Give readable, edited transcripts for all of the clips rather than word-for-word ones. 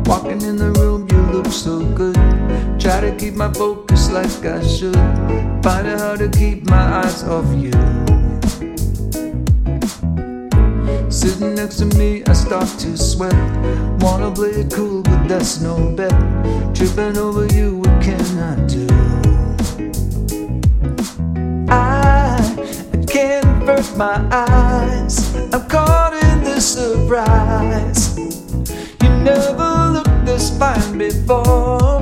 Walking in the room, you look so good. Try to keep my focus like I should. Find it hard to keep my eyes off you. Sitting next to me, I start to sweat. Wanna play it cool, but that's no bet. Tripping over you, what can I do? I can't avert my eyes. I'm caught in this surprise. You never looked this fine before.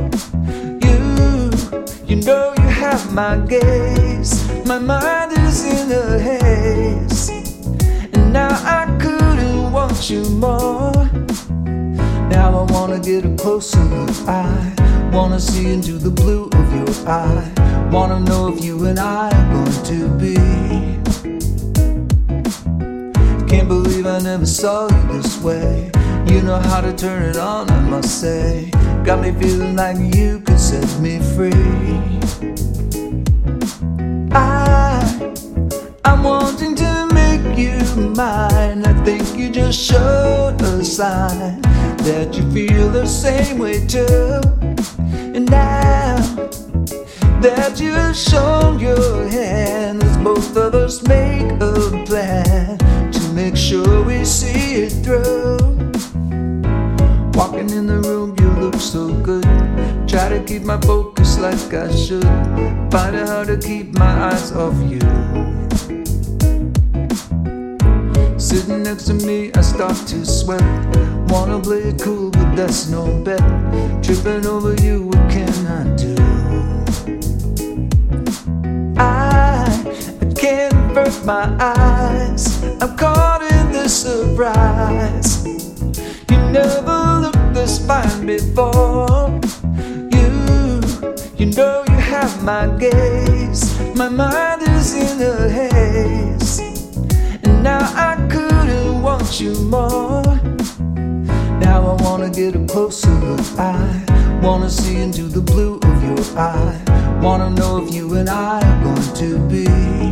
You know you have my gaze. My mind is in a haze, and now I couldn't want you more. Now I wanna get a closer look. I wanna see into the blue of your eye. Wanna know if you and I are going to be. Can't believe I never saw you this way. You know how to turn it on, I must say. Got me feeling like you could set me free. I'm wanting to make you mine. I think you just showed a sign that you feel the same way too. And now that you've shown your hand, let's both of us make a plan to make sure we see it through. Walking in the room, you look so good. Try to keep my focus like I should. Find it hard to keep my eyes off you. Sitting next to me, I start to sweat. Wanna play it cool, but that's no bet. Tripping over you, what can I do? I can't avert my eyes. I'm caught in this surprise. You never looked this fine before. You know you have my gaze. My mind is in a haze, and now I couldn't want you more. Now I wanna get a closer look. I wanna see into the blue of your eye. Wanna know if you and I are going to be.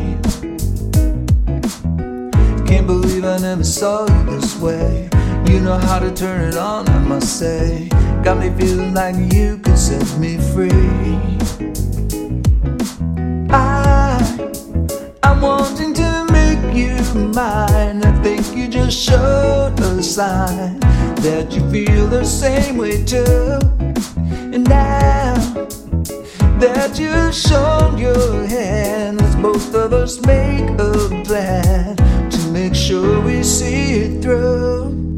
Can't believe I never saw you this way. You know how to turn it on, I must say. Got me feeling like you could set me free. I'm wanting to make you mine. I think you just showed a sign that you feel the same way too. And now that you've shown your hand, let's both of us make a plan to make sure we see it through.